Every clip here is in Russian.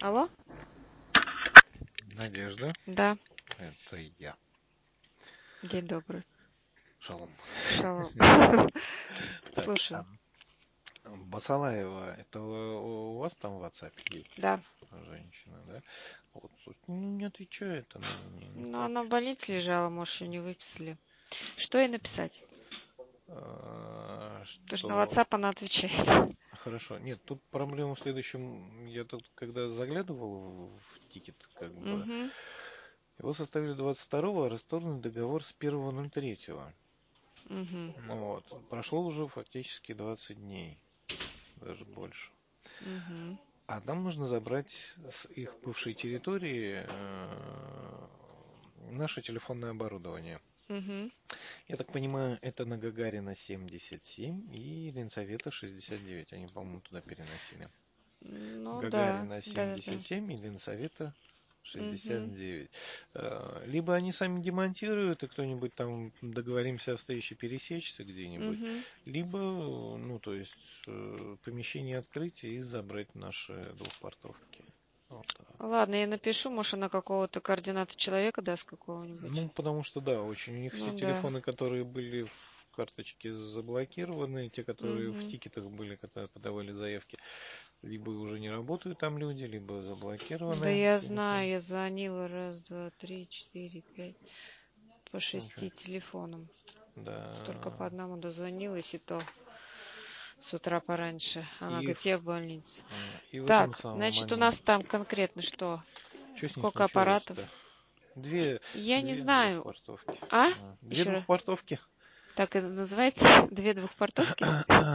Алло? Надежда, Да, это я. день добрый. Шалом. Шалом. Так, Слушаю. Басалаева, это у вас там в WhatsApp есть Да. женщина, да? Вот, не отвечает она мне Ну, она в никак. больнице лежала, может, ее не выписали. Что ей написать? Потому что на Что... WhatsApp она отвечает. Хорошо. Нет, тут проблема в следующем. Я тут, когда заглядывал в тикет, как бы, Угу. его составили 22-го, а расторгнут договор с 1.03. Угу. Вот. Прошло уже фактически 20 дней, даже больше. Угу. А нам нужно забрать с их бывшей территории наше телефонное оборудование. Угу. Я так понимаю, это на Гагарина 77 и Ленсовета 69. Они, по-моему, туда переносили. Ну, да. Гагарина Да, да, да. 77 и Ленсовета Угу. 69. Либо они сами демонтируют, и кто-нибудь там договоримся о встрече пересечься где-нибудь, Угу. либо, ну, то есть, помещение открыть и забрать наши двухпортовки. Вот так. Ладно, я напишу, может, она какого-то координата человека даст какого-нибудь. Ну, потому что, да, очень у них все Ну, да. телефоны, которые были в карточке, заблокированы, те, которые в Угу. тикетах были, когда подавали заявки, либо уже не работают там люди, либо Да заблокированы я телефоны. знаю, я звонила раз, два, три, четыре, пять, по Ничего. 6 телефонам. Только по Да. одному дозвонилась, и то с утра пораньше. Она И, говорит, я в больнице. и в этом Так, самом значит, у нас моменте. там конкретно что? Что с ним Сколько аппаратов? случилось-то? Две, Я не две знаю. двухпортовки. А? Две Еще раз. двухпортовки. Так это называется? Две двухпортовки?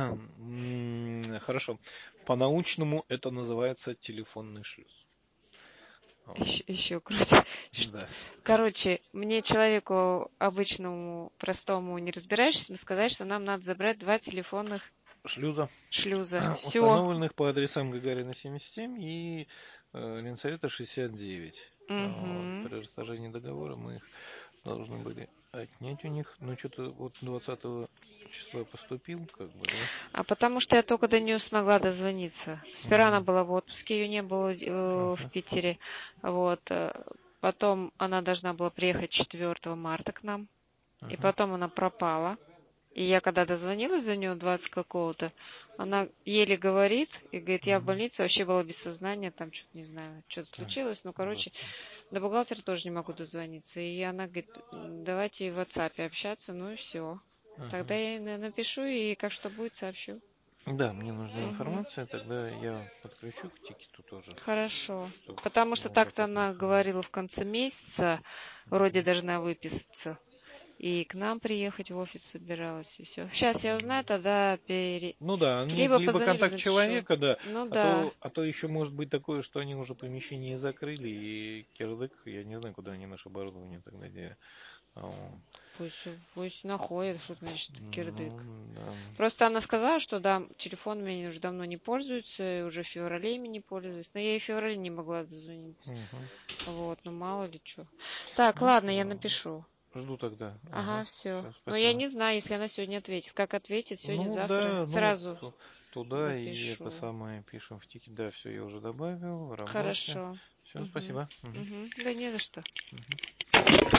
Хорошо. По-научному это называется телефонный шлюз. Вот. Еще круче. Да. Короче, мне человеку обычному, простому, не разбирающемуся, сказать, что нам надо забрать 2 телефонных Шлюза, шлюза. Все. установленных по адресам Гагарина 77 и Ленсовета 69. Вот. Угу. При расторжении договора мы их должны были отнять у них. Но что-то вот 20 числа поступил, как бы, да? А потому что я только до нее смогла дозвониться. Сперва она Мгм. была в отпуске, ее не было в Ага. Питере. Вот. Потом она должна была приехать 4 марта к нам. И Ага. потом она пропала. И я когда дозвонилась за нее 20 какого-то, она еле говорит и говорит, я в Мгм. больнице, вообще была без сознания, там что-то не знаю, что-то Ой, случилось. Ну, короче, Господи. до бухгалтера тоже не могу дозвониться. И она говорит, давайте в WhatsApp общаться, ну и все. Тогда Ага. я ей напишу и как что будет, сообщу. Да, мне нужна Мгм. информация, тогда я подключу к тикету тоже, Хорошо. чтобы Потому что была так-то какая-то она информация. говорила в конце месяца, вроде должна выписаться. И к нам приехать в офис собиралась, и все. Сейчас я узнаю, тогда Ну да, нет, либо либо позвоню, либо контакт напишу. человека, да, Ну а да, то, а то еще может быть такое, что они уже помещение закрыли, и кирдык, я не знаю, куда они наше оборудование тогда дели. Вот. пусть находит, что значит кирдык. Ну, да. Просто она сказала, что да, телефон меня уже давно не пользуется, и уже в феврале ими не пользуюсь. Но я и в феврале не могла дозвониться. Мгм. Вот, ну мало ли что. Так, Ну ладно, я все, напишу. жду тогда. Ага, Ага, все. все, Но я спасибо. не знаю, если она сегодня ответит. Как ответит, сегодня, Ну завтра, да, ну сразу туда и это напишу. самое пишем в тике. Да, все, я уже добавил в работе. Хорошо. Все, Угу. спасибо. Мгм. Угу. Да не за что. Мгм.